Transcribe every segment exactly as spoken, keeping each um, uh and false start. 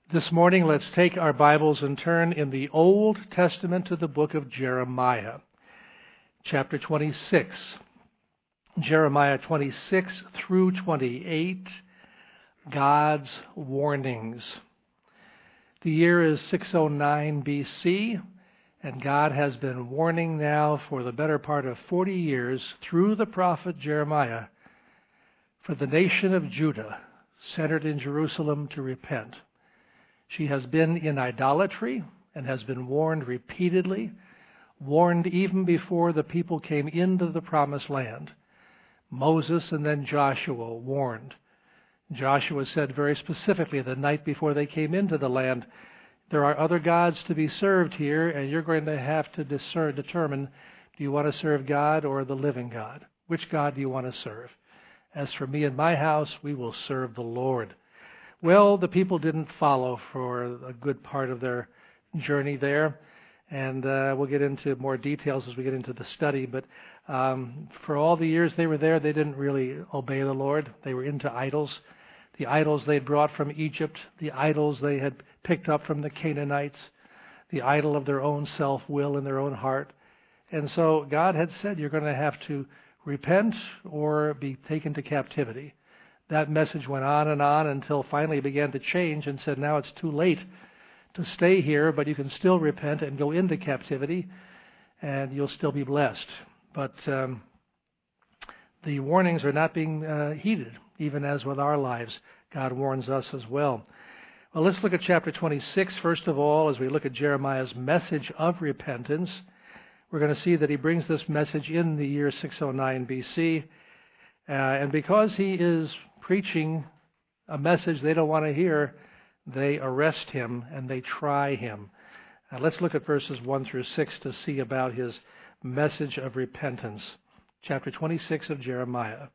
This morning, let's take our Bibles and turn in the Old Testament to the book of Jeremiah, chapter twenty-six. Jeremiah twenty-six through twenty-eight, God's warnings. The year is six oh nine B C, and God has been warning now for the better part of forty years through the prophet Jeremiah for the nation of Judah, centered in Jerusalem, to repent. She has been in idolatry and has been warned repeatedly, warned even before the people came into the promised land. Moses and then Joshua warned. Joshua said very specifically the night before they came into the land, there are other gods to be served here, and you're going to have to discern, determine, do you want to serve God or the living God? Which God do you want to serve? As for me and my house, we will serve the Lord. Well, the people didn't follow for a good part of their journey there, and uh, we'll get into more details as we get into the study, but um, for all the years they were there, they didn't really obey the Lord. They were into idols, the idols they'd brought from Egypt, the idols they had picked up from the Canaanites, the idol of their own self-will in their own heart. And so God had said, you're going to have to repent or be taken to captivity. That message went on and on until finally it began to change and said, now it's too late to stay here, but you can still repent and go into captivity, and you'll still be blessed. But um, the warnings are not being uh, heeded, even as with our lives. God warns us as well. Well, let's look at chapter twenty-six, first of all, as we look at Jeremiah's message of repentance. We're going to see that he brings this message in the year six oh nine B C, uh, and because he is preaching a message they don't want to hear, they arrest him and they try him. Now let's look at verses one through six to see about his message of repentance. Chapter twenty-six of Jeremiah.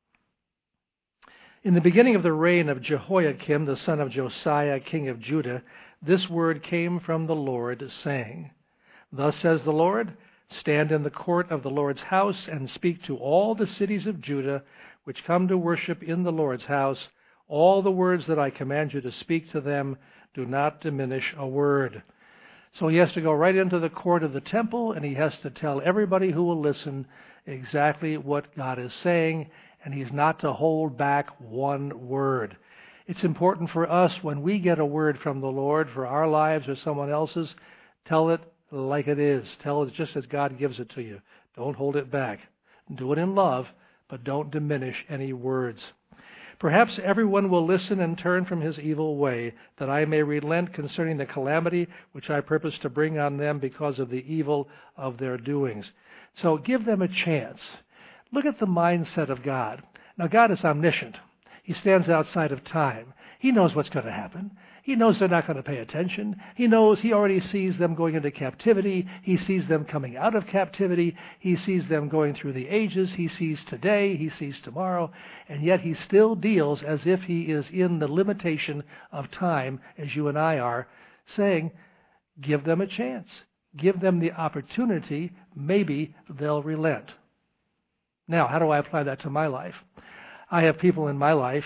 In the beginning of the reign of Jehoiakim, the son of Josiah, king of Judah, this word came from the Lord, saying, Thus says the Lord, stand in the court of the Lord's house and speak to all the cities of Judah which come to worship in the Lord's house. All the words that I command you to speak to them, do not diminish a word. So he has to go right into the court of the temple, and he has to tell everybody who will listen exactly what God is saying, and he's not to hold back one word. It's important for us when we get a word from the Lord for our lives or someone else's, tell it like it is. Tell it just as God gives it to you. Don't hold it back. Do it in love, but don't diminish any words. Perhaps everyone will listen and turn from his evil way, that I may relent concerning the calamity which I purpose to bring on them because of the evil of their doings. So give them a chance. Look at the mindset of God. Now, God is omniscient. He stands outside of time. He knows what's going to happen. He knows they're not going to pay attention. He knows he already sees them going into captivity. He sees them coming out of captivity. He sees them going through the ages. He sees today. He sees tomorrow. And yet he still deals as if he is in the limitation of time, as you and I are, saying, give them a chance. Give them the opportunity. Maybe they'll relent. Now, how do I apply that to my life? I have people in my life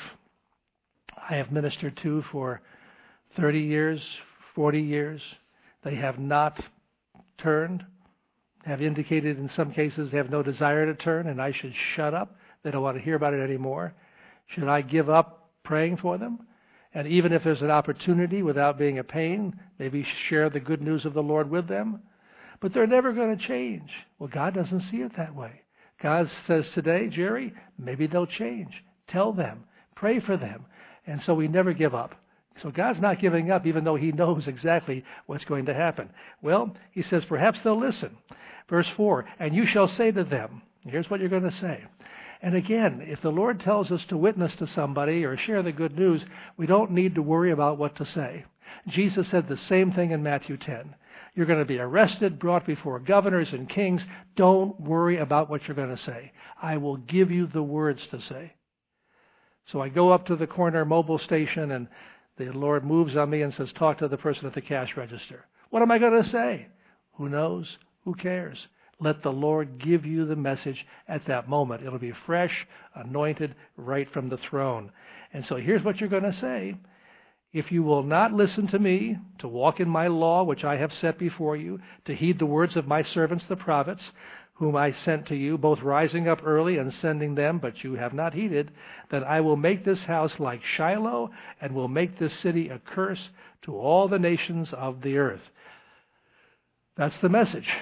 I have ministered to for thirty years, forty years. They have not turned, have indicated in some cases they have no desire to turn, and I should shut up. They don't want to hear about it anymore. Should I give up praying for them? And even if there's an opportunity, without being a pain, maybe share the good news of the Lord with them? But they're never going to change. Well, God doesn't see it that way. God says today, Jerry, maybe they'll change. Tell them. Pray for them. And so we never give up. So God's not giving up, even though he knows exactly what's going to happen. Well, he says, perhaps they'll listen. Verse four, and you shall say to them, here's what you're going to say. And again, if the Lord tells us to witness to somebody or share the good news, we don't need to worry about what to say. Jesus said the same thing in Matthew ten. You're going to be arrested, brought before governors and kings. Don't worry about what you're going to say. I will give you the words to say. So I go up to the corner mobile station, and the Lord moves on me and says, talk to the person at the cash register. What am I going to say? Who knows? Who cares? Let the Lord give you the message at that moment. It'll be fresh, anointed, right from the throne. And so here's what you're going to say. If you will not listen to me, to walk in my law, which I have set before you, to heed the words of my servants the prophets, whom I sent to you, both rising up early and sending them, but you have not heeded, then I will make this house like Shiloh, and will make this city a curse to all the nations of the earth. That's the message.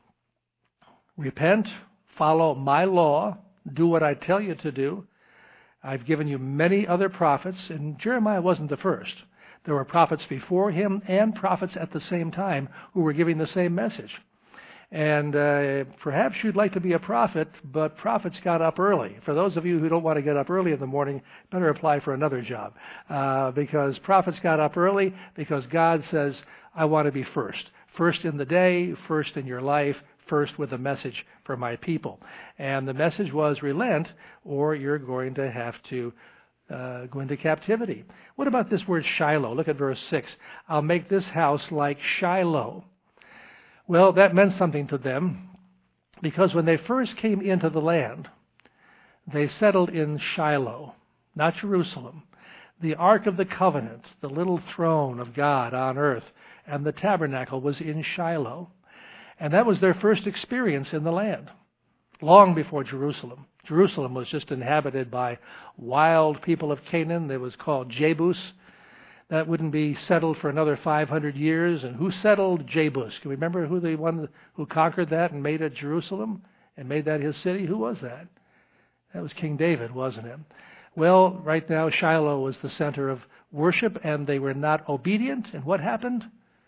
Repent, follow my law, do what I tell you to do. I've given you many other prophets, and Jeremiah wasn't the first. There were prophets before him and prophets at the same time who were giving the same message. And uh, perhaps you'd like to be a prophet, but prophets got up early. For those of you who don't want to get up early in the morning, better apply for another job. Uh, because prophets got up early because God says, I want to be first. First in the day, first in your life, first with a message for my people. And the message was relent, or you're going to have to uh, go into captivity. What about this word Shiloh? Look at verse six. I'll make this house like Shiloh. Well, that meant something to them, because when they first came into the land, they settled in Shiloh, not Jerusalem. The Ark of the Covenant, the little throne of God on earth, and the tabernacle was in Shiloh. And that was their first experience in the land, long before Jerusalem. Jerusalem was just inhabited by wild people of Canaan. It was called Jebus. That wouldn't be settled for another five hundred years. And who settled Jebus? Can we remember who the one who conquered that and made it Jerusalem and made that his city? Who was that? That was King David, wasn't it? Well, right now Shiloh was the center of worship, and they were not obedient. And what happened?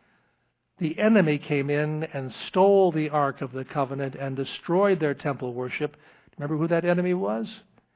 The enemy came in and stole the Ark of the Covenant and destroyed their temple worship. Remember who that enemy was?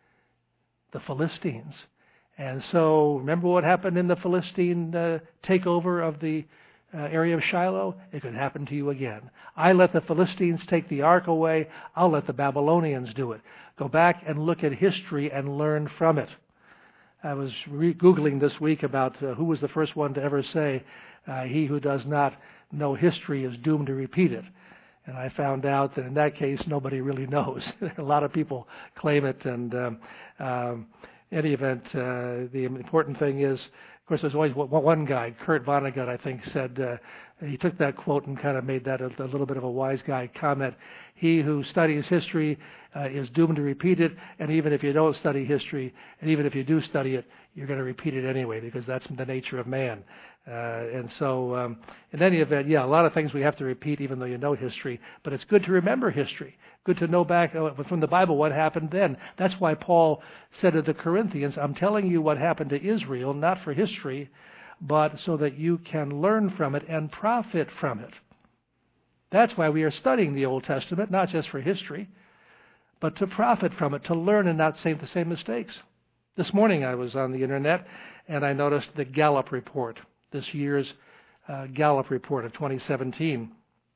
The Philistines. And so, remember what happened in the Philistine uh, takeover of the uh, area of Shiloh? It could happen to you again. I let the Philistines take the ark away. I'll let the Babylonians do it. Go back and look at history and learn from it. I was re- Googling this week about uh, who was the first one to ever say, uh, he who does not know history is doomed to repeat it. And I found out that in that case, nobody really knows. A lot of people claim it, and um, um, in any event, uh, the important thing is, of course, there's always one guy, Kurt Vonnegut, I think, said, uh, he took that quote and kind of made that a, a little bit of a wise guy comment. He who studies history uh, is doomed to repeat it, and even if you don't study history, and even if you do study it, you're going to repeat it anyway, because that's the nature of man. Uh, and so, um, in any event, yeah, a lot of things we have to repeat even though you know history, but it's good to remember history. Good to know back from the Bible what happened then. That's why Paul said to the Corinthians, I'm telling you what happened to Israel, not for history, but so that you can learn from it and profit from it. That's why we are studying the Old Testament, not just for history, but to profit from it, to learn and not make the same mistakes. This morning I was on the internet and I noticed the Gallup report, this year's uh, Gallup report of twenty seventeen.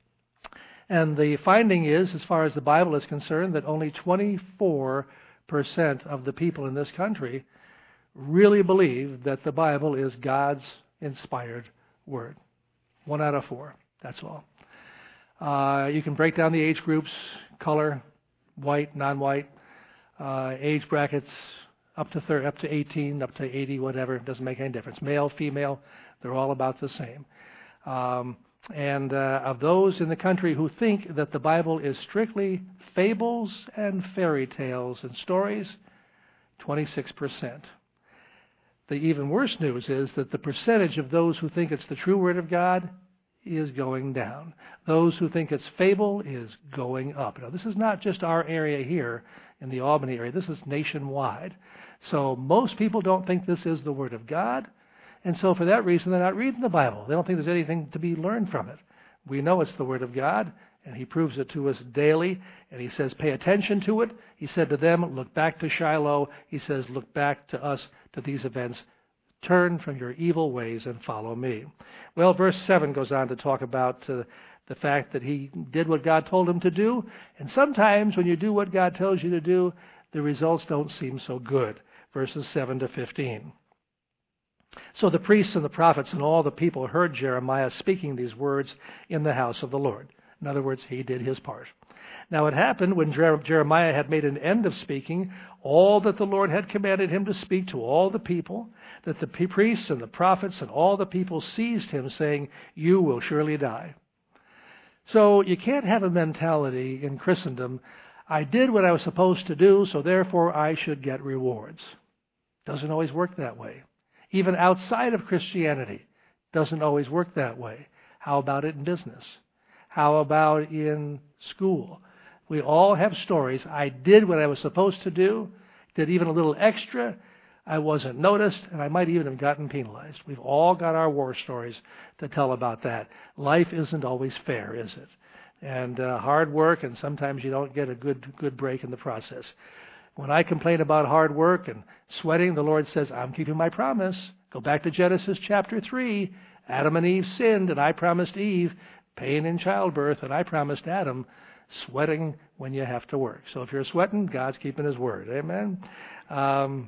And the finding is, as far as the Bible is concerned, that only twenty-four percent of the people in this country really believe that the Bible is God's inspired word. One out of four. That's all. Uh, you can break down the age groups, color, white, non-white, uh, age brackets, up to thirty, up to eighteen, up to eighty, whatever. It doesn't make any difference. Male, female, they're all about the same. Um, and uh, of those in the country who think that the Bible is strictly fables and fairy tales and stories, twenty-six percent. The even worse news is that the percentage of those who think it's the true Word of God is going down. Those who think it's fable is going up. Now, this is not just our area here in the Albany area. This is nationwide. So most people don't think this is the Word of God. And so for that reason, they're not reading the Bible. They don't think there's anything to be learned from it. We know it's the Word of God, and He proves it to us daily. And He says, pay attention to it. He said to them, look back to Shiloh. He says, look back to us, to these events. Turn from your evil ways and follow me. Well, verse seven goes on to talk about uh, the fact that he did what God told him to do. And sometimes when you do what God tells you to do, the results don't seem so good. Verses seven to fifteen. So the priests and the prophets and all the people heard Jeremiah speaking these words in the house of the Lord. In other words, he did his part. Now it happened when Jeremiah had made an end of speaking all that the Lord had commanded him to speak to all the people, that the priests and the prophets and all the people seized him, saying, "You will surely die." So you can't have a mentality in Christendom, I did what I was supposed to do, so therefore I should get rewards. Doesn't always work that way. Even outside of Christianity, doesn't always work that way. How about it in business? How about in school? We all have stories. I did what I was supposed to do, did even a little extra. I wasn't noticed, and I might even have gotten penalized. We've all got our war stories to tell about that. Life isn't always fair, is it? And uh, hard work, and sometimes you don't get a good good break in the process. When I complain about hard work and sweating, the Lord says, I'm keeping my promise. Go back to Genesis chapter three. Adam and Eve sinned, and I promised Eve pain in childbirth, and I promised Adam sweating when you have to work. So if you're sweating, God's keeping his word. Amen? Um,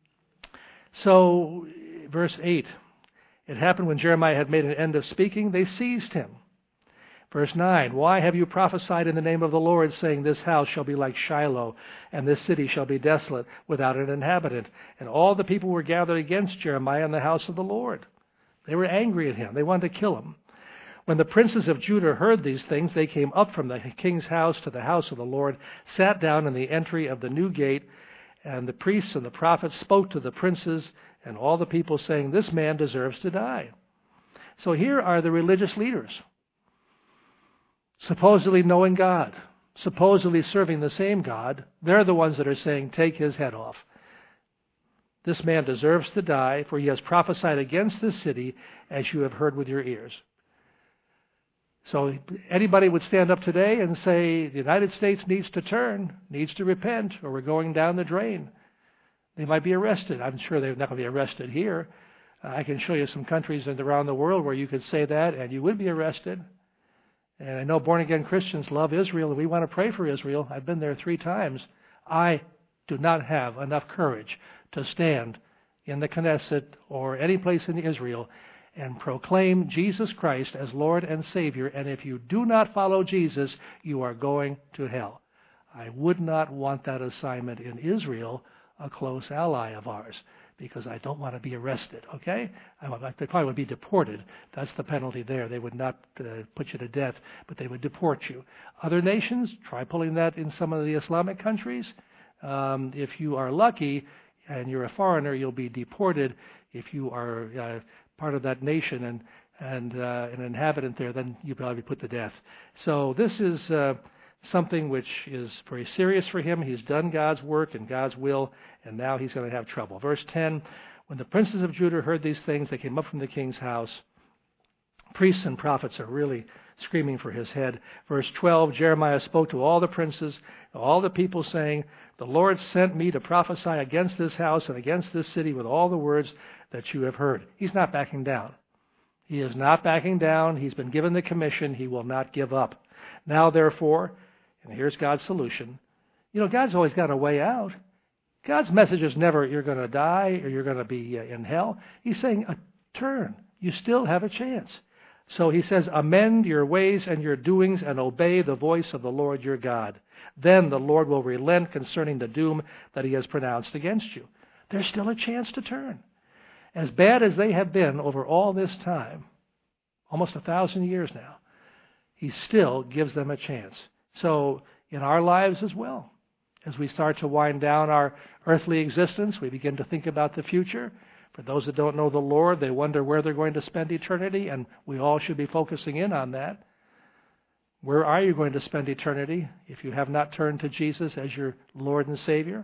so, verse eight. It happened when Jeremiah had made an end of speaking, they seized him. Verse nine, why have you prophesied in the name of the Lord, saying, this house shall be like Shiloh, and this city shall be desolate, without an inhabitant? And all the people were gathered against Jeremiah in the house of the Lord. They were angry at him. They wanted to kill him. When the princes of Judah heard these things, they came up from the king's house to the house of the Lord, sat down in the entry of the new gate, and the priests and the prophets spoke to the princes and all the people, saying, this man deserves to die. So here are the religious leaders, supposedly knowing God, supposedly serving the same God. They're the ones that are saying, take his head off. This man deserves to die, for he has prophesied against this city, as you have heard with your ears. So anybody would stand up today and say, the United States needs to turn, needs to repent, or we're going down the drain. They might be arrested. I'm sure they're not going to be arrested here. Uh, I can show you some countries around the world where you could say that, and you would be arrested. And I know born-again Christians love Israel, and we want to pray for Israel. I've been there three times. I do not have enough courage to stand in the Knesset or any place in Israel and proclaim Jesus Christ as Lord and Savior. And if you do not follow Jesus, you are going to hell. I would not want that assignment in Israel, a close ally of ours, because I don't want to be arrested, okay? I would, they probably would be deported. That's the penalty there. They would not uh, put you to death, but they would deport you. Other nations, try pulling that in some of the Islamic countries. Um, if you are lucky and you're a foreigner, you'll be deported. If you are uh, part of that nation and, and uh, an inhabitant there, then you'll probably be put to death. So this is uh, something which is very serious for him. He's done God's work and God's will, and now he's going to have trouble. Verse ten, when the princes of Judah heard these things, they came up from the king's house. Priests and prophets are really screaming for his head. Verse twelve, Jeremiah spoke to all the princes, all the people, saying, the Lord sent me to prophesy against this house and against this city with all the words that you have heard. He's not backing down. He is not backing down. He's been given the commission. He will not give up. Now, therefore, and here's God's solution. You know, God's always got a way out. God's message is never, you're going to die or you're going to be in hell. He's saying, a turn. You still have a chance. So he says, amend your ways and your doings and obey the voice of the Lord your God. Then the Lord will relent concerning the doom that he has pronounced against you. There's still a chance to turn. As bad as they have been over all this time, almost a thousand years now, he still gives them a chance. So in our lives as well, as we start to wind down our earthly existence, we begin to think about the future. For those that don't know the Lord, they wonder where they're going to spend eternity, and we all should be focusing in on that. Where are you going to spend eternity if you have not turned to Jesus as your Lord and Savior?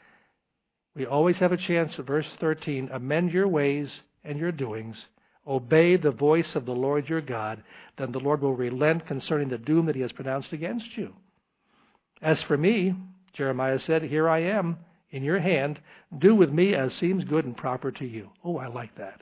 We always have a chance, verse thirteen, amend your ways and your doings. Obey the voice of the Lord your God. Then the Lord will relent concerning the doom that he has pronounced against you. As for me, Jeremiah said, here I am in your hand. Do with me as seems good and proper to you. Oh, I like that.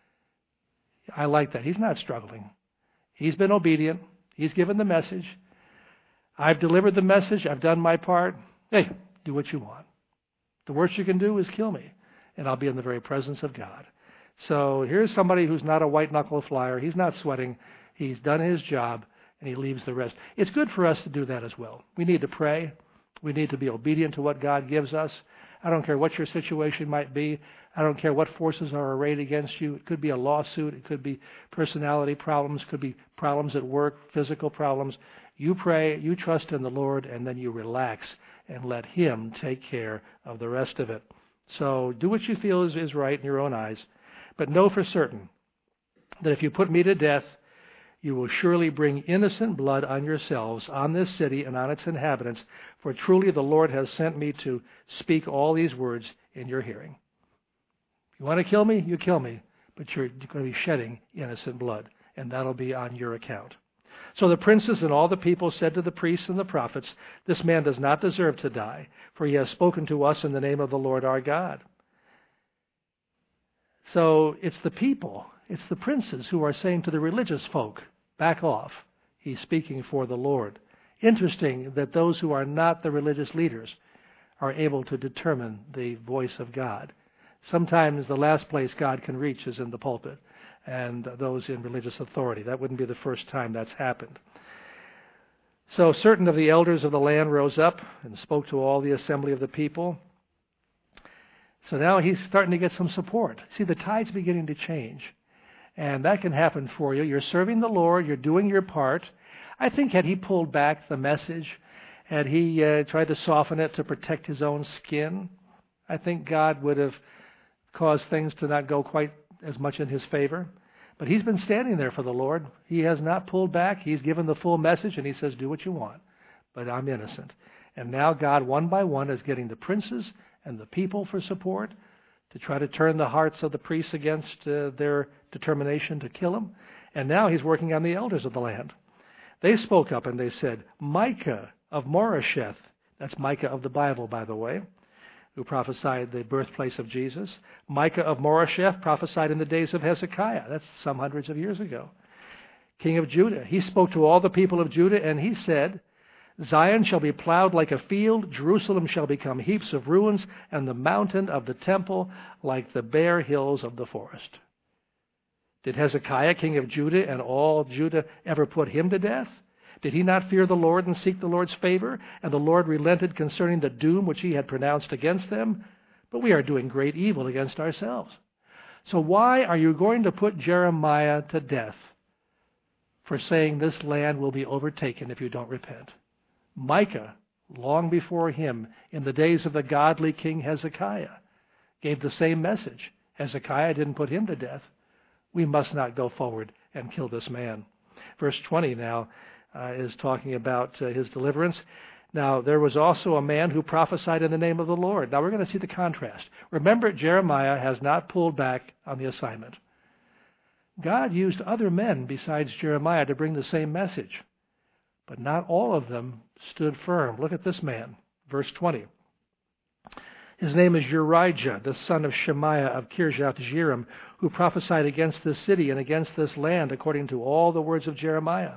I like that. He's not struggling. He's been obedient. He's given the message. I've delivered the message. I've done my part. Hey, do what you want. The worst you can do is kill me, and I'll be in the very presence of God. So here's somebody who's not a white-knuckle flyer. He's not sweating. He's done his job, and he leaves the rest. It's good for us to do that as well. We need to pray. We need to be obedient to what God gives us. I don't care what your situation might be. I don't care what forces are arrayed against you. It could be a lawsuit. It could be personality problems. It could be problems at work, physical problems. You pray, you trust in the Lord, and then you relax and let him take care of the rest of it. So do what you feel is, is right in your own eyes. But know for certain that if you put me to death, you will surely bring innocent blood on yourselves, on this city and on its inhabitants, for truly the Lord has sent me to speak all these words in your hearing. If you want to kill me, you kill me, but you're going to be shedding innocent blood, and that'll be on your account. So the princes and all the people said to the priests and the prophets, this man does not deserve to die, for he has spoken to us in the name of the Lord our God. So it's the people, it's the princes who are saying to the religious folk, back off. He's speaking for the Lord. Interesting that those who are not the religious leaders are able to determine the voice of God. Sometimes the last place God can reach is in the pulpit and those in religious authority. That wouldn't be the first time that's happened. So certain of the elders of the land rose up and spoke to all the assembly of the people. So now he's starting to get some support. See, the tide's beginning to change. And that can happen for you. You're serving the Lord. You're doing your part. I think had he pulled back the message, had he uh, tried to soften it to protect his own skin, I think God would have caused things to not go quite as much in his favor. But he's been standing there for the Lord. He has not pulled back. He's given the full message, and he says, do what you want, but I'm innocent. And now God, one by one, is getting the princes and the people for support to try to turn the hearts of the priests against uh, their determination to kill him. And now he's working on the elders of the land. They spoke up and they said, Micah of Moresheth, that's Micah of the Bible, by the way, who prophesied the birthplace of Jesus. Micah of Moresheth prophesied in the days of Hezekiah. That's some hundreds of years ago. King of Judah. He spoke to all the people of Judah and he said, Zion shall be plowed like a field, Jerusalem shall become heaps of ruins, and the mountain of the temple like the bare hills of the forest. Did Hezekiah, king of Judah, and all Judah ever put him to death? Did he not fear the Lord and seek the Lord's favor? And the Lord relented concerning the doom which he had pronounced against them? But we are doing great evil against ourselves. So why are you going to put Jeremiah to death for saying this land will be overtaken if you don't repent? Micah, long before him, in the days of the godly King Hezekiah, gave the same message. Hezekiah didn't put him to death. We must not go forward and kill this man. Verse twenty now uh, is talking about uh, his deliverance. Now, there was also a man who prophesied in the name of the Lord. Now, we're going to see the contrast. Remember, Jeremiah has not pulled back on the assignment. God used other men besides Jeremiah to bring the same message. But not all of them stood firm. Look at this man, verse twenty. His name is Urijah, the son of Shemaiah of Kirjath-Jearim, who prophesied against this city and against this land according to all the words of Jeremiah.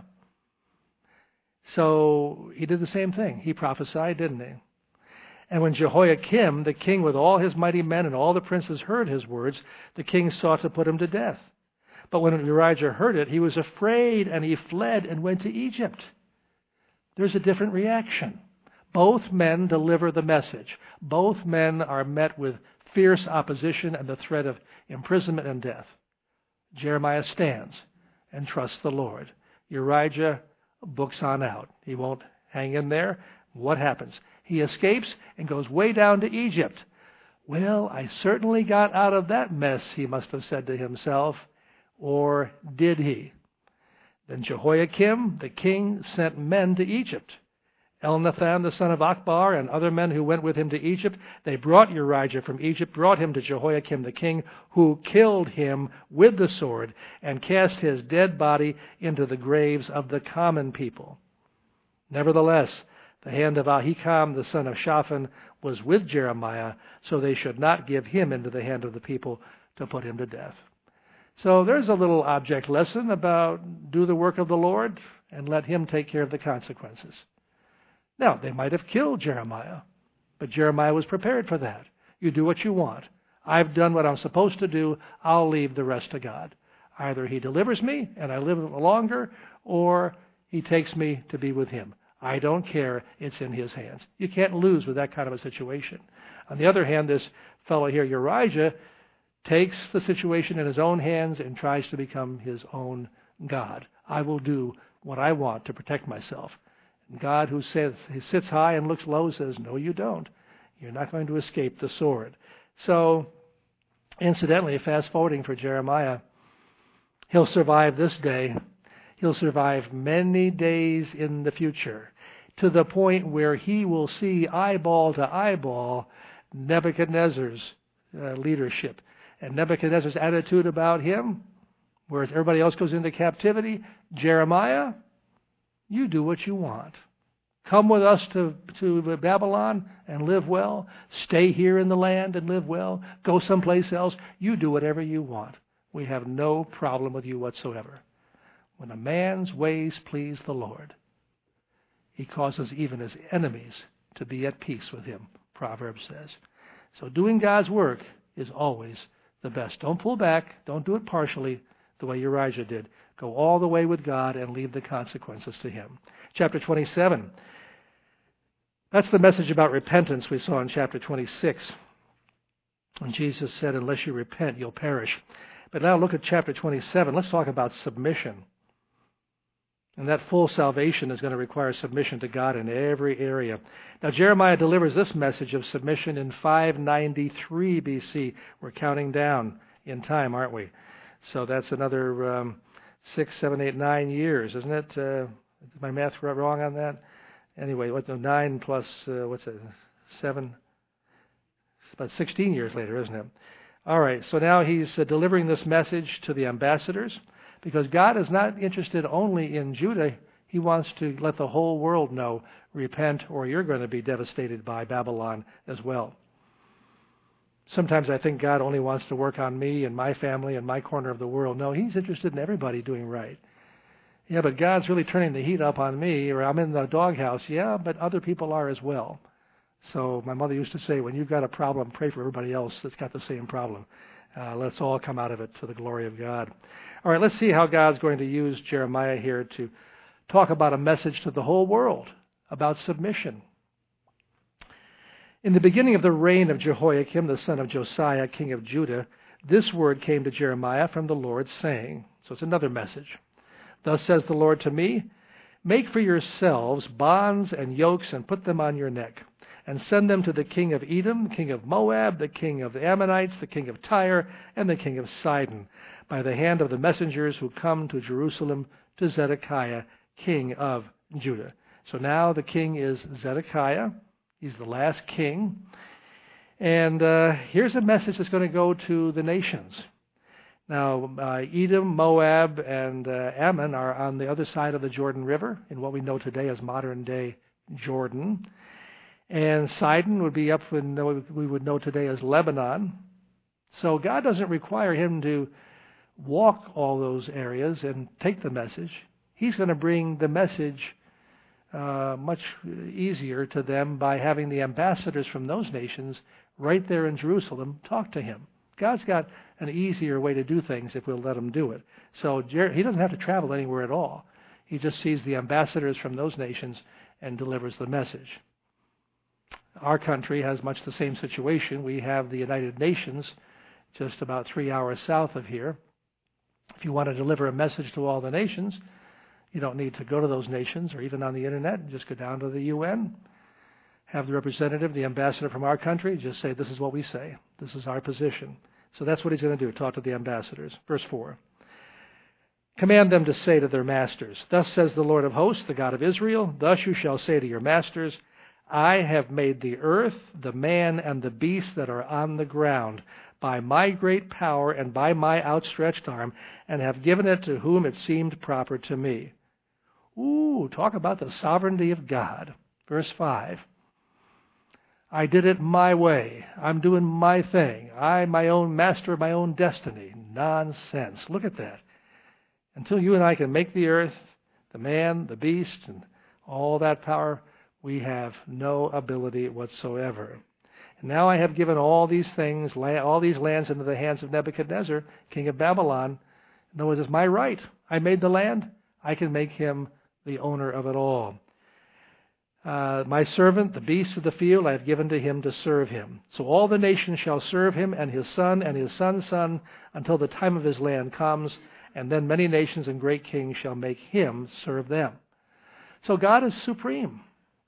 So he did the same thing. He prophesied, didn't he? And when Jehoiakim, the king with all his mighty men and all the princes heard his words, the king sought to put him to death. But when Urijah heard it, he was afraid and he fled and went to Egypt. There's a different reaction. Both men deliver the message. Both men are met with fierce opposition and the threat of imprisonment and death. Jeremiah stands and trusts the Lord. Urijah books on out. He won't hang in there. What happens? He escapes and goes way down to Egypt. Well, I certainly got out of that mess, he must have said to himself. Or did he? Then Jehoiakim, the king, sent men to Egypt. Elnathan, the son of Akbar, and other men who went with him to Egypt, they brought Urijah from Egypt, brought him to Jehoiakim the king, who killed him with the sword and cast his dead body into the graves of the common people. Nevertheless, the hand of Ahikam, the son of Shaphan, was with Jeremiah, so they should not give him into the hand of the people to put him to death. So there's a little object lesson about do the work of the Lord and let him take care of the consequences. Now, they might have killed Jeremiah, but Jeremiah was prepared for that. You do what you want. I've done what I'm supposed to do. I'll leave the rest to God. Either he delivers me and I live longer, or He takes me to be with him. I don't care. It's in his hands. You can't lose with that kind of a situation. On the other hand, this fellow here, Urijah, takes the situation in his own hands and tries to become his own God. I will do what I want to protect myself. And God, who says, he sits high and looks low, says, no, you don't. You're not going to escape the sword. So, incidentally, fast forwarding for Jeremiah, he'll survive this day. He'll survive many days in the future, to the point where he will see eyeball to eyeball Nebuchadnezzar's uh, leadership. And Nebuchadnezzar's attitude about him, whereas everybody else goes into captivity, Jeremiah, you do what you want. Come with us to, to Babylon and live well. Stay here in the land and live well. Go someplace else. You do whatever you want. We have no problem with you whatsoever. When a man's ways please the Lord, he causes even his enemies to be at peace with him, Proverbs says. So doing God's work is always the best. Don't pull back. Don't do it partially the way Urijah did. Go all the way with God and leave the consequences to him. Chapter twenty-seven. That's the message about repentance we saw in chapter twenty-six. And Jesus said, unless you repent, you'll perish. But now look at chapter twenty-seven. Let's talk about submission. And that full salvation is going to require submission to God in every area. Now, Jeremiah delivers this message of submission in five ninety-three B C. We're counting down in time, aren't we? So that's another um, six, seven, eight, nine years, isn't it? Uh, is my math wrong on that? Anyway, what the nine plus uh, what's it? Seven. It's about sixteen years later, isn't it? All right. So now he's uh, delivering this message to the ambassadors, because God is not interested only in Judah. He wants to let the whole world know, repent or you're going to be devastated by Babylon as well. Sometimes I think God only wants to work on me and my family and my corner of the world. No, he's interested in everybody doing right. Yeah, but God's really turning the heat up on me, or I'm in the doghouse. Yeah, but other people are as well. So my mother used to say, when you've got a problem, pray for everybody else that's got the same problem. Uh, let's all come out of it to the glory of God. All right, let's see how God's going to use Jeremiah here to talk about a message to the whole world about submission. In the beginning of the reign of Jehoiakim, the son of Josiah, king of Judah, this word came to Jeremiah from the Lord, saying, so it's another message. Thus says the Lord to me, make for yourselves bonds and yokes and put them on your neck, and send them to the king of Edom, king of Moab, the king of the Ammonites, the king of Tyre, and the king of Sidon, by the hand of the messengers who come to Jerusalem to Zedekiah, king of Judah. So now the king is Zedekiah. He's the last king. And uh, here's a message that's going to go to the nations. Now, uh, Edom, Moab, and uh, Ammon are on the other side of the Jordan River in what we know today as modern-day Jordan. And Sidon would be up in what we would know today as Lebanon. So God doesn't require him to walk all those areas and take the message. He's going to bring the message uh, much easier to them by having the ambassadors from those nations right there in Jerusalem talk to him. God's got an easier way to do things if we'll let him do it. So Jer- he doesn't have to travel anywhere at all. He just sees the ambassadors from those nations and delivers the message. Our country has much the same situation. We have the United Nations just about three hours south of here. If you want to deliver a message to all the nations, you don't need to go to those nations or even on the internet. Just go down to the U N, have the representative, the ambassador from our country, just say, this is what we say. This is our position. So that's what he's going to do, talk to the ambassadors. Verse four. Command them to say to their masters, thus says the Lord of hosts, the God of Israel, thus you shall say to your masters, I have made the earth, the man, and the beast that are on the ground by my great power and by my outstretched arm, and have given it to whom it seemed proper to me. Ooh, talk about the sovereignty of God. Verse five. I did it my way. I'm doing my thing. I'm my own master of my own destiny. Nonsense. Look at that. Until you and I can make the earth, the man, the beast, and all that power, we have no ability whatsoever. And now I have given all these things, all these lands into the hands of Nebuchadnezzar, king of Babylon. In other words, it's my right. I made the land. I can make him the owner of it all. Uh, my servant, the beast of the field, I have given to him to serve him. So all the nations shall serve him, and his son and his son's son, until the time of his land comes, and then many nations and great kings shall make him serve them. So God is supreme.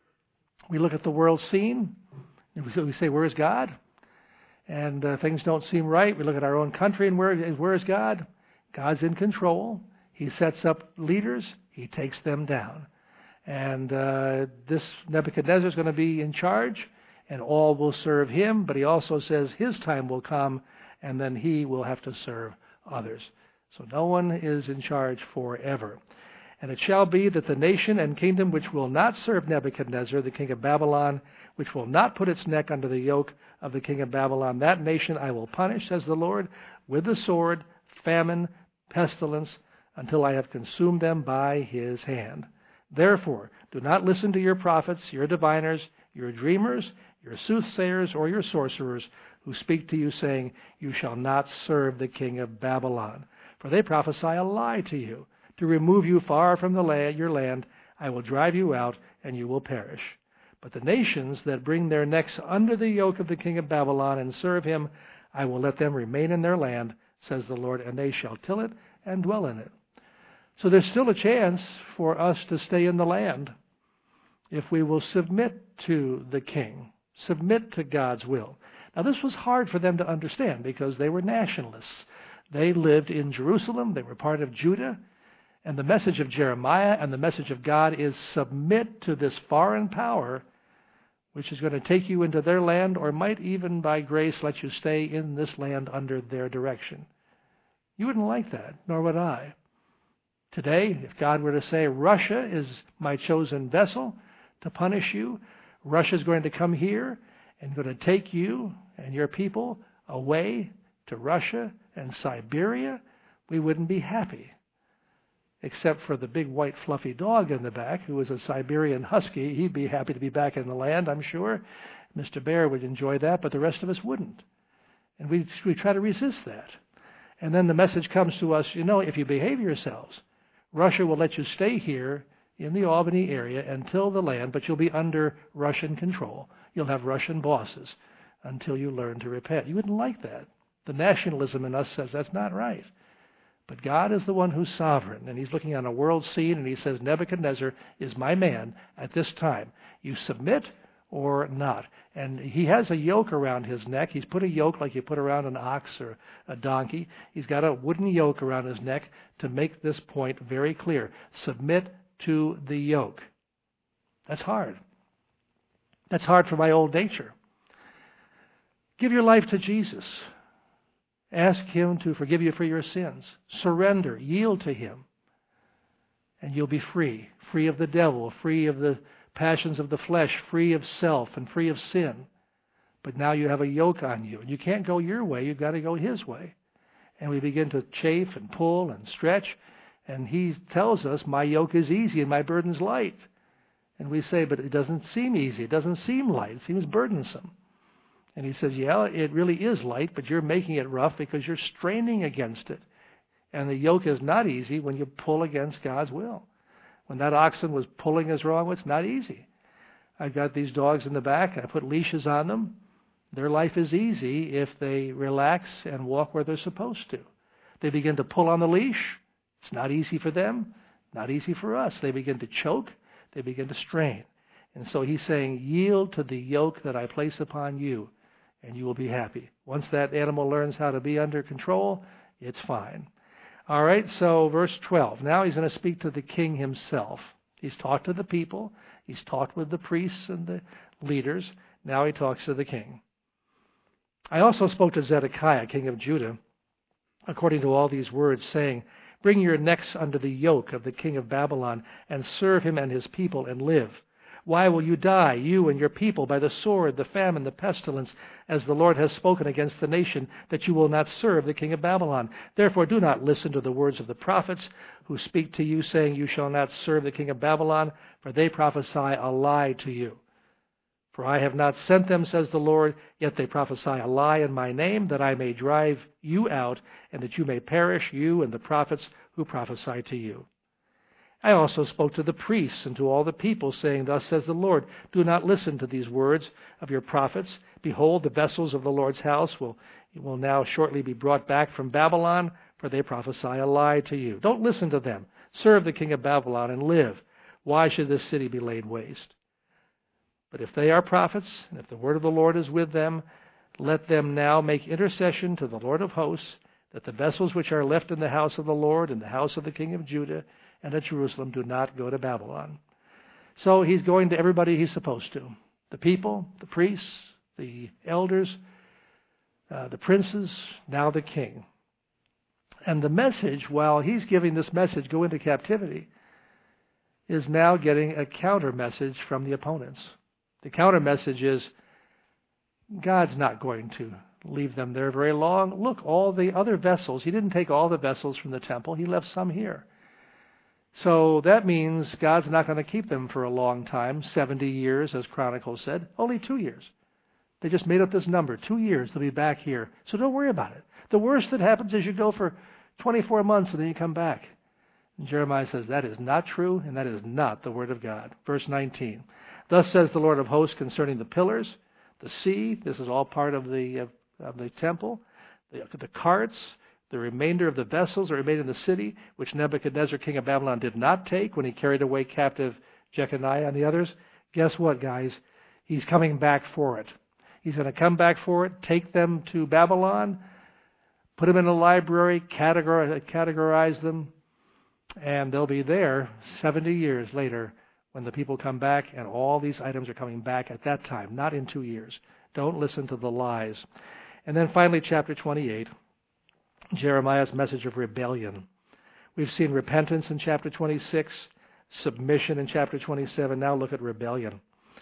We look at the world scene, and we say, where is God? And uh, things don't seem right. We look at our own country, and where, where is God? God's in control. He sets up leaders. He takes them down. And uh, this Nebuchadnezzar is going to be in charge, and all will serve him. But he also says his time will come, and then he will have to serve others. So no one is in charge forever. And it shall be that the nation and kingdom which will not serve Nebuchadnezzar, the king of Babylon, which will not put its neck under the yoke of the king of Babylon, that nation I will punish, says the Lord, with the sword, famine, pestilence, until I have consumed them by his hand. Therefore, do not listen to your prophets, your diviners, your dreamers, your soothsayers, or your sorcerers, who speak to you, saying, you shall not serve the king of Babylon. For they prophesy a lie to you. To remove you far from the land, your land, I will drive you out, and you will perish. But the nations that bring their necks under the yoke of the king of Babylon and serve him, I will let them remain in their land, says the Lord, and they shall till it and dwell in it. So there's still a chance for us to stay in the land if we will submit to the king, submit to God's will. Now, this was hard for them to understand because they were nationalists. They lived in Jerusalem. They were part of Judah. And the message of Jeremiah and the message of God is submit to this foreign power, which is going to take you into their land, or might even by grace let you stay in this land under their direction. You wouldn't like that, nor would I. Today, if God were to say, Russia is my chosen vessel to punish you, Russia is going to come here and going to take you and your people away to Russia and Siberia, we wouldn't be happy. Except for the big white fluffy dog in the back, who is a Siberian husky. He'd be happy to be back in the land, I'm sure. Mister Bear would enjoy that, but the rest of us wouldn't. And we we try to resist that. And then the message comes to us, you know, if you behave yourselves, Russia will let you stay here in the Albany area until the land, but you'll be under Russian control. You'll have Russian bosses until you learn to repent. You wouldn't like that. The nationalism in us says that's not right. But God is the one who's sovereign, and he's looking on a world scene, and he says, Nebuchadnezzar is my man at this time. You submit or not. And he has a yoke around his neck. He's put a yoke like you put around an ox or a donkey. He's got a wooden yoke around his neck to make this point very clear. Submit to the yoke. That's hard. That's hard for my old nature. Give your life to Jesus. Ask him to forgive you for your sins. Surrender. Yield to him. And you'll be free. Free of the devil. Free of the passions of the flesh. Free of self and free of sin. But now you have a yoke on you. And you can't go your way. You've got to go his way. And we begin to chafe and pull and stretch. And he tells us, my yoke is easy and my burden's light. And we say, but it doesn't seem easy. It doesn't seem light. It seems burdensome. And he says, yeah, it really is light, but you're making it rough because you're straining against it. And the yoke is not easy when you pull against God's will. When that oxen was pulling us wrong, it's not easy. I've got these dogs in the back. I put leashes on them. Their life is easy if they relax and walk where they're supposed to. They begin to pull on the leash. It's not easy for them, not easy for us. They begin to choke. They begin to strain. And so he's saying, yield to the yoke that I place upon you, and you will be happy. Once that animal learns how to be under control, it's fine. All right, so verse twelve. Now he's going to speak to the king himself. He's talked to the people. He's talked with the priests and the leaders. Now he talks to the king. I also spoke to Zedekiah, king of Judah, according to all these words, saying, bring your necks under the yoke of the king of Babylon, and serve him and his people, and live. Why will you die, you and your people, by the sword, the famine, the pestilence, as the Lord has spoken against the nation, that you will not serve the king of Babylon? Therefore do not listen to the words of the prophets who speak to you, saying, you shall not serve the king of Babylon, for they prophesy a lie to you. For I have not sent them, says the Lord, yet they prophesy a lie in my name, that I may drive you out, and that you may perish, you and the prophets who prophesy to you. I also spoke to the priests and to all the people, saying, Thus says the Lord, do not listen to these words of your prophets. Behold, the vessels of the Lord's house will, will now shortly be brought back from Babylon, for they prophesy a lie to you. Don't listen to them. Serve the king of Babylon and live. Why should this city be laid waste? But if they are prophets, and if the word of the Lord is with them, let them now make intercession to the Lord of hosts, that the vessels which are left in the house of the Lord, in the house of the king of Judah, and at Jerusalem do not go to Babylon. So he's going to everybody he's supposed to. The people, the priests, the elders, uh, the princes, now the king. And the message, while he's giving this message, go into captivity, is now getting a counter message from the opponents. The counter message is, God's not going to leave them there very long. Look, all the other vessels, he didn't take all the vessels from the temple, he left some here. So that means God's not going to keep them for a long time, seventy years, as Chronicles said, only two years. They just made up this number, two years, they'll be back here. So don't worry about it. The worst that happens is you go for twenty-four months and then you come back. And Jeremiah says that is not true, and that is not the word of God. Verse nineteen, Thus says the Lord of hosts concerning the pillars, the sea, this is all part of the, of, of the temple, the, the carts, the remainder of the vessels that remained in the city, which Nebuchadnezzar, king of Babylon, did not take when he carried away captive Jeconiah and the others. Guess what, guys? He's coming back for it. He's going to come back for it, take them to Babylon, put them in a library, categorize, categorize them, and they'll be there seventy years later when the people come back, and all these items are coming back at that time, not in two years. Don't listen to the lies. And then finally, chapter twenty-eight. Jeremiah's message of rebellion. We've seen repentance in chapter twenty-six, submission in chapter twenty-seven. Now look at rebellion.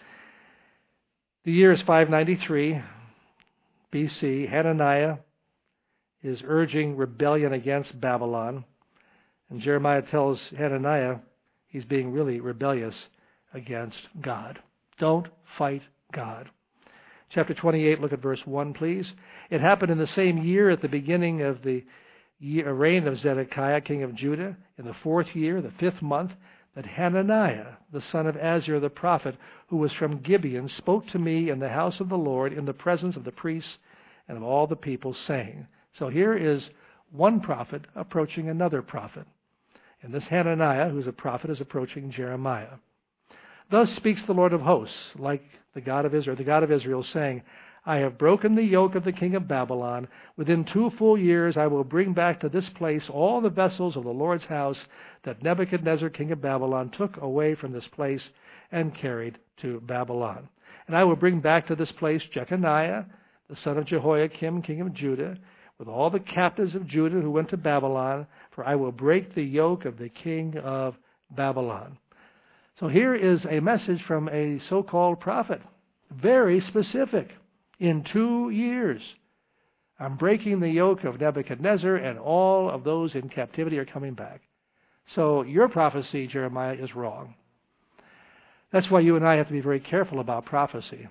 The year is five ninety-three B C. Hananiah is urging rebellion against Babylon. And Jeremiah tells Hananiah he's being really rebellious against God. Don't fight God. Chapter twenty-eight, look at verse one, please. It happened in the same year at the beginning of the year, reign of Zedekiah, king of Judah, in the fourth year, the fifth month, that Hananiah, the son of Azur the prophet, who was from Gibeon, spoke to me in the house of the Lord in the presence of the priests and of all the people, saying. So here is one prophet approaching another prophet. And this Hananiah, who is a prophet, is approaching Jeremiah. Thus speaks the Lord of hosts, like the God of Israel, the God of Israel, saying, I have broken the yoke of the king of Babylon. Within two full years I will bring back to this place all the vessels of the Lord's house that Nebuchadnezzar, king of Babylon, took away from this place and carried to Babylon. And I will bring back to this place Jeconiah, the son of Jehoiakim, king of Judah, with all the captives of Judah who went to Babylon, for I will break the yoke of the king of Babylon. So here is a message from a so-called prophet, very specific. In two years, I'm breaking the yoke of Nebuchadnezzar, and all of those in captivity are coming back. So your prophecy, Jeremiah, is wrong. That's why you and I have to be very careful about prophecy.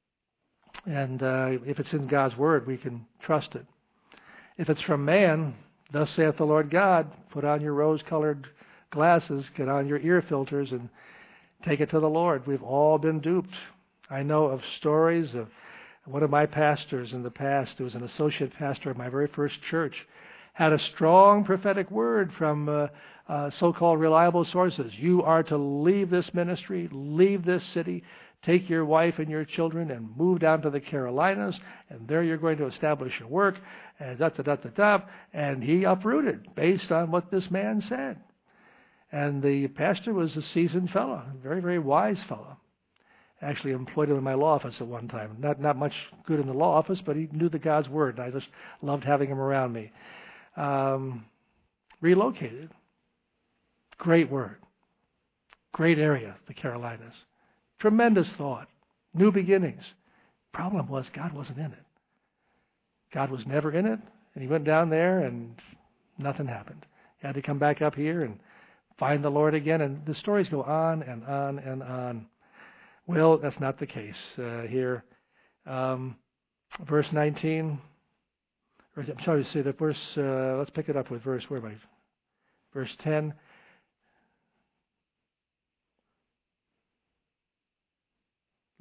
And uh, if it's in God's word, we can trust it. If it's from man, thus saith the Lord God, put on your rose-colored glasses, get on your ear filters, and take it to the Lord. We've all been duped. I know of stories of one of my pastors in the past, who was an associate pastor of my very first church, had a strong prophetic word from uh, uh, so-called reliable sources. You are to leave this ministry, leave this city, take your wife and your children and move down to the Carolinas, and there you're going to establish your work, and da da da da da. And he uprooted based on what this man said. And the pastor was a seasoned fellow, a very, very wise fellow. Actually employed him in my law office at one time. Not not much good in the law office, but he knew the God's word, and I just loved having him around me. Um, relocated. Great word. Great area, the Carolinas. Tremendous thought. New beginnings. Problem was God wasn't in it. God was never in it, and he went down there and nothing happened. He had to come back up here and find the Lord again, and the stories go on and on and on. Well, that's not the case uh, here. Um, verse nineteen, or I'm sorry to say that verse, uh, let's pick it up with verse, where am I? Verse ten.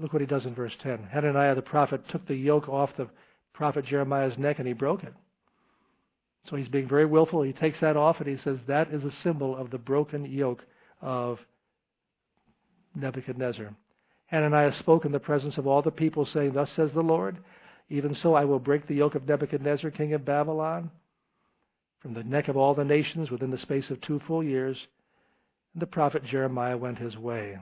Look what he does in verse ten. Hananiah the prophet took the yoke off the prophet Jeremiah's neck and he broke it. So he's being very willful. He takes that off and he says that is a symbol of the broken yoke of Nebuchadnezzar. Hananiah spoke in the presence of all the people, saying, Thus says the Lord, even so I will break the yoke of Nebuchadnezzar, king of Babylon, from the neck of all the nations within the space of two full years. And the prophet Jeremiah went his way.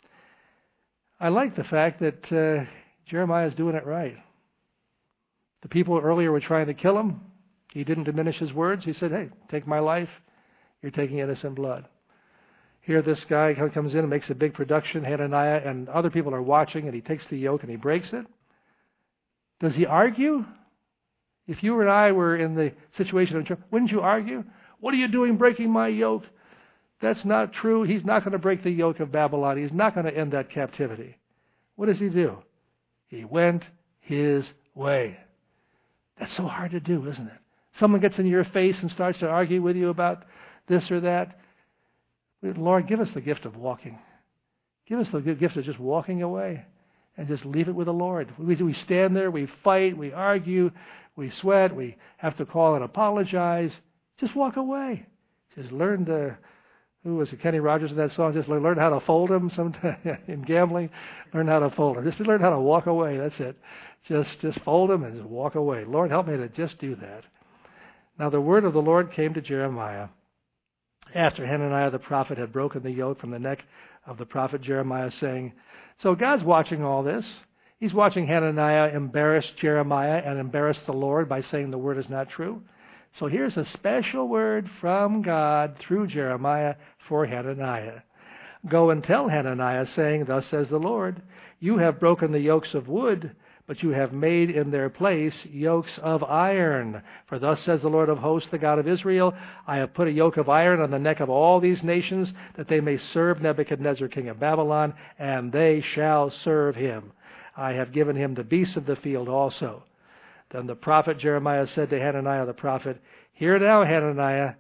I like the fact that uh, Jeremiah is doing it right. The people earlier were trying to kill him. He didn't diminish his words. He said, hey, take my life. You're taking innocent blood. Here this guy comes in and makes a big production, Hananiah, and other people are watching, and he takes the yoke and he breaks it. Does he argue? If you and I were in the situation of church, wouldn't you argue? What are you doing breaking my yoke? That's not true. He's not going to break the yoke of Babylon. He's not going to end that captivity. What does he do? He went his way. That's so hard to do, isn't it? Someone gets in your face and starts to argue with you about this or that. Lord, give us the gift of walking. Give us the gift of just walking away and just leave it with the Lord. We, we stand there, we fight, we argue, we sweat, we have to call and apologize. Just walk away. Just learn to, who was it, Kenny Rogers in that song? Just learn how to fold them sometime in gambling. Learn how to fold them. Just learn how to walk away. That's it. Just, just fold them and just walk away. Lord, help me to just do that. Now the word of the Lord came to Jeremiah after Hananiah the prophet had broken the yoke from the neck of the prophet Jeremiah, saying, so God's watching all this. He's watching Hananiah embarrass Jeremiah and embarrass the Lord by saying the word is not true. So here's a special word from God through Jeremiah for Hananiah. Go and tell Hananiah, saying, Thus says the Lord, you have broken the yokes of wood, but you have made in their place yokes of iron. For thus says the Lord of hosts, the God of Israel, I have put a yoke of iron on the neck of all these nations, that they may serve Nebuchadnezzar, king of Babylon, and they shall serve him. I have given him the beasts of the field also. Then the prophet Jeremiah said to Hananiah the prophet, Hear now, Hananiah.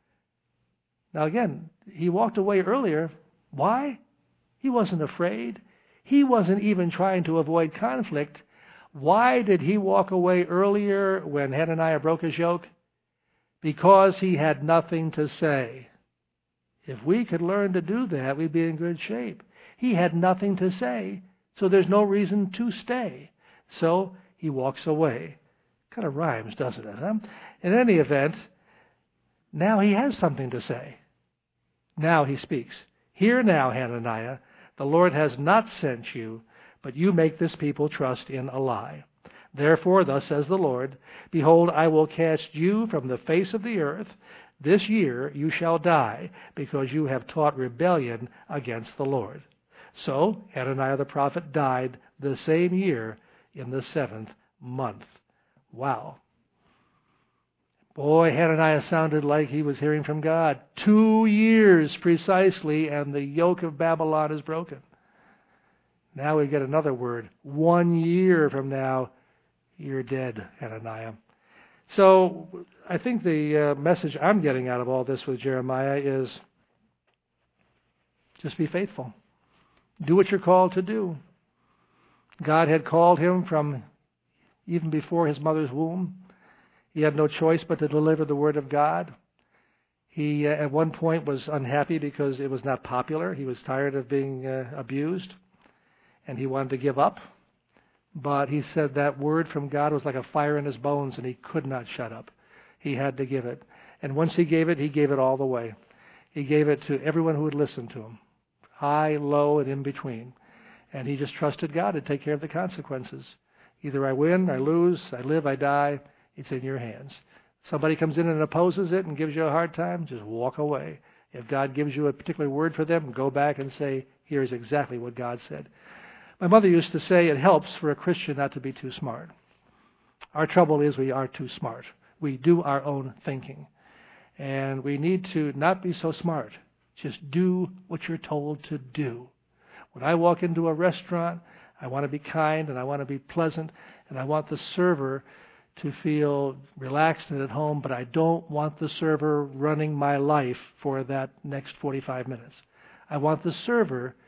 Now again, he walked away earlier. Why? He wasn't afraid. He wasn't even trying to avoid conflict. Why did he walk away earlier when Hananiah broke his yoke? Because he had nothing to say. If we could learn to do that, we'd be in good shape. He had nothing to say, so there's no reason to stay. So he walks away. Kind of rhymes, doesn't it? Huh? In any event, now he has something to say. Now he speaks. Hear now, Hananiah, the Lord has not sent you, but you make this people trust in a lie. Therefore, thus says the Lord, Behold, I will cast you from the face of the earth. This year you shall die, because you have taught rebellion against the Lord. So Hananiah the prophet died the same year in the seventh month. Wow. Boy, Hananiah sounded like he was hearing from God. Two years precisely, and the yoke of Babylon is broken. Now we get another word. One year from now, you're dead, Hananiah. So I think the uh, message I'm getting out of all this with Jeremiah is just be faithful. Do what you're called to do. God had called him from even before his mother's womb. He had no choice but to deliver the word of God. He, uh, at one point, was unhappy because it was not popular. He was tired of being uh, abused, and he wanted to give up. But he said that word from God was like a fire in his bones, and he could not shut up. He had to give it. And once he gave it, he gave it all the way. He gave it to everyone who would listen to him, high, low, and in between. And he just trusted God to take care of the consequences. Either I win, I lose, I live, I die. It's in your hands. Somebody comes in and opposes it and gives you a hard time, just walk away. If God gives you a particular word for them, go back and say, here's exactly what God said. My mother used to say it helps for a Christian not to be too smart. Our trouble is we are too smart. We do our own thinking. And we need to not be so smart. Just do what you're told to do. When I walk into a restaurant, I want to be kind and I want to be pleasant and I want the server to feel relaxed and at home, but I don't want the server running my life for that next forty-five minutes. I want the server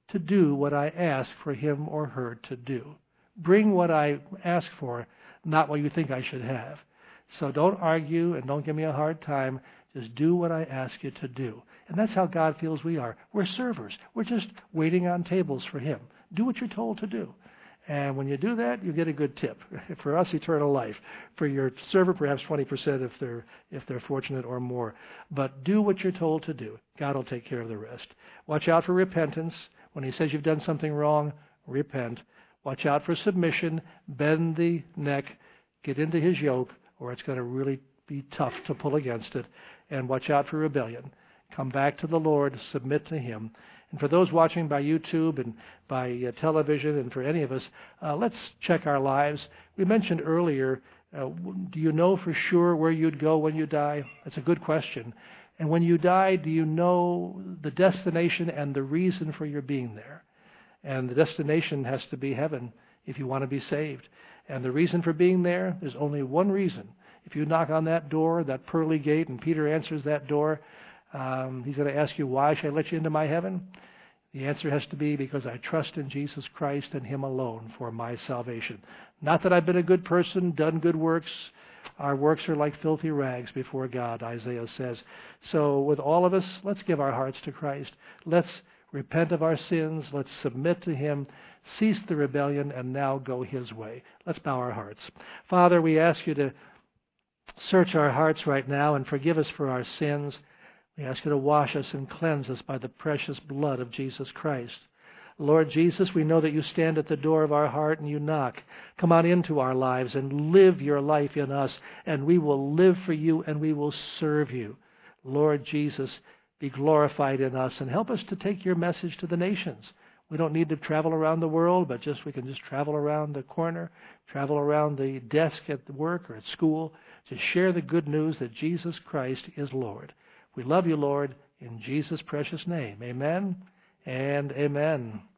to do what I ask for him or her to do. Bring what I ask for, not what you think I should have. So don't argue and don't give me a hard time. Just do what I ask you to do. And that's how God feels we are. We're servers. We're just waiting on tables for him. Do what you're told to do. And when you do that, you get a good tip. For us, eternal life. For your server, perhaps twenty percent if they're if they're fortunate or more. But do what you're told to do. God will take care of the rest. Watch out for repentance. When he says you've done something wrong, repent. Watch out for submission. Bend the neck. Get into his yoke, or it's going to really be tough to pull against it. And watch out for rebellion. Come back to the Lord. Submit to him. And for those watching by YouTube and by uh, television, and for any of us, uh, let's check our lives. We mentioned earlier, uh, do you know for sure where you'd go when you die? That's a good question. And when you die, do you know the destination and the reason for your being there? And the destination has to be heaven if you want to be saved. And the reason for being there, there's only one reason. If you knock on that door, that pearly gate, and Peter answers that door, Um, he's going to ask you, why should I let you into my heaven? The answer has to be because I trust in Jesus Christ and him alone for my salvation. Not that I've been a good person, done good works. Our works are like filthy rags before God, Isaiah says. So with all of us, let's give our hearts to Christ. Let's repent of our sins. Let's submit to him. Cease the rebellion and now go his way. Let's bow our hearts. Father, we ask you to search our hearts right now and forgive us for our sins. We ask you to wash us and cleanse us by the precious blood of Jesus Christ. Lord Jesus, we know that you stand at the door of our heart and you knock. Come on into our lives and live your life in us, and we will live for you and we will serve you. Lord Jesus, be glorified in us and help us to take your message to the nations. We don't need to travel around the world, but just we can just travel around the corner, travel around the desk at work or at school, to share the good news that Jesus Christ is Lord. We love you, Lord, in Jesus' precious name. Amen and amen.